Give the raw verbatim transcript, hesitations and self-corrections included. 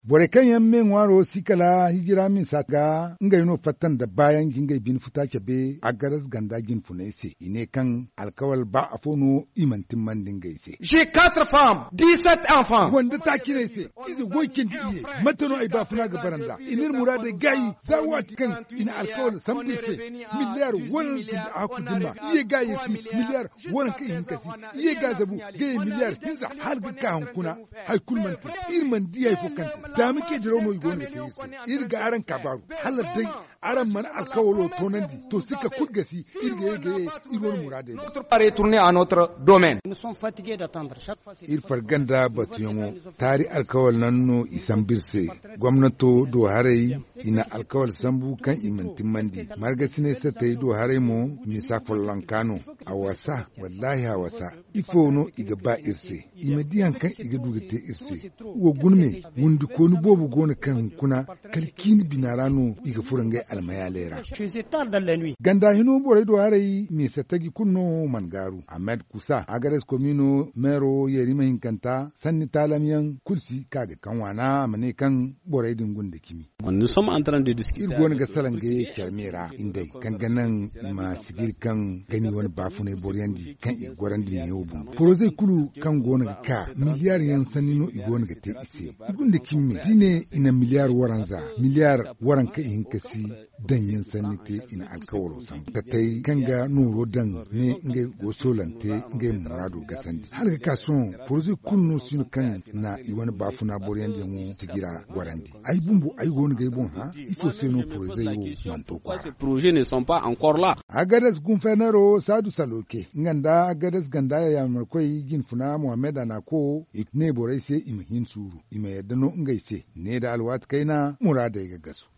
bore kan yan men waro sikala hijira min satga ngai no fatan da bayan gingai bin futa ke be agaras ganda gin funese ine kan alkawal ba afono imantin mandin gaise. J'ai quatre femmes, dix-sept enfants. Wanda ta kire se izi goikin diye matano ai ba funa ga baranda inir murade gai zawat kan ina alkawal sambise miliyar wannan da aku dimma iye gai fi miliyar wannan kai hin kasi iye ga zabu gai miliyar kinza har ga ka hankuna hay kulman irman diya fo kan da muke jira no igon da kai irga aran kabaru halar dai aran man alkawalo tonandi to suka kudgasi irga yage igon murade Notre pas retourner à notre domaine. Nous sommes fatigués d'attendre chaque fois. ir farganda batuyamo tari alkawal nanno isambirse gwamnato do harai ina alkawal sambu kan imantin mandi marga sine satai do harai mo misa lankano a wasa wallahi a wasa ifo no iga ba irse imadiyan kan iga dugate irse wo gunme wundi ko ni bobu gona kan kuna kalkini binarano iga furangai almayalera Je tard dans la nuit. ganda hino bore do harai misa tagi kunno mangaru ahmed kusa agares komino mero yerima hinkanta sanni talamiyan kulsi kaga kanwana mane kan bore dingun da kimi Nous sommes en train de discuter. irgon ga salange kyarmera indai kan ganan ma sigir kan gani wani bafune boryandi kan igorandi ne yobu proje kulu kan gona ka miliyar yan sanino igona ga te ise igun da kimme dine ina miliyar waranza miliyar waran ka in kasi dan yin sanite ina alkawaro sam tatai kan ga nuro dan ne nge gosolante nge murado gasandi har ga kason proje kunno sinu kan na iwani bafuna boryandi mu sigira warandi ai bumbu ai gona ga bon ha il faut se no projet yo manto kwa Ces projets ne sont pas encore là. agadas gunfenero sadu saloke nganda agadas ganda ya markoi gin funa muhammad na ko ikne borai se imhin suru ime yadano ngaise ne da alwat kaina murada ga gasu